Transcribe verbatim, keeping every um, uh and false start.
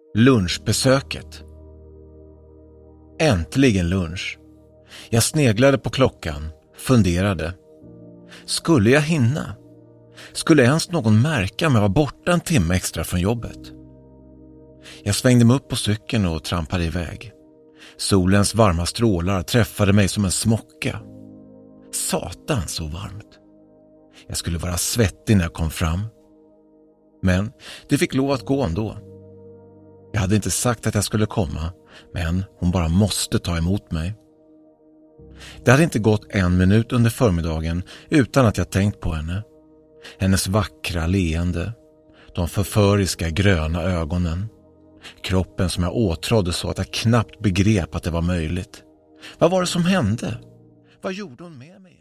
Lunchbesöket. Äntligen lunch. Jag sneglade på klockan, funderade. Skulle jag hinna? Skulle ens någon märka om jag var borta en timme extra från jobbet? Jag svängde mig upp på cykeln och trampade iväg. Solens varma strålar träffade mig som en smocka. Satan så varmt. Jag skulle vara svettig när jag kom fram. Men det fick lov att gå ändå. Jag hade inte sagt att jag skulle komma, men hon bara måste ta emot mig. Det hade inte gått en minut under förmiddagen utan att jag tänkt på henne. Hennes vackra leende, de förföriska gröna ögonen, kroppen som jag åtrådde så att jag knappt begrep att det var möjligt. Vad var det som hände? Vad gjorde hon med mig?